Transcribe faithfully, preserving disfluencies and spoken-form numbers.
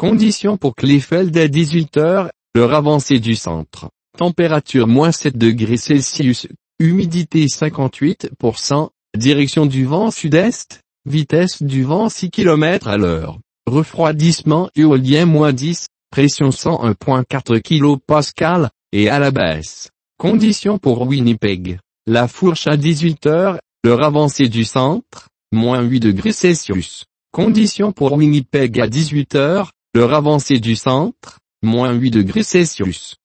Conditions pour Krefeld à dix-huit heures, l'heure avancée du centre. Température moins sept degrés Celsius, humidité cinquante-huit pour cent, direction du vent sud-est, vitesse du vent six kilomètres à l'heure. Refroidissement éolien moins dix, pression cent un virgule quatre kilopascales, et à la baisse. Conditions pour Winnipeg. La Fourche à dix-huit heures, l'heure avancée du centre, moins huit degrés Celsius. Conditions pour Winnipeg à dix-huit heures, l'heure avancée du centre, moins huit degrés Celsius.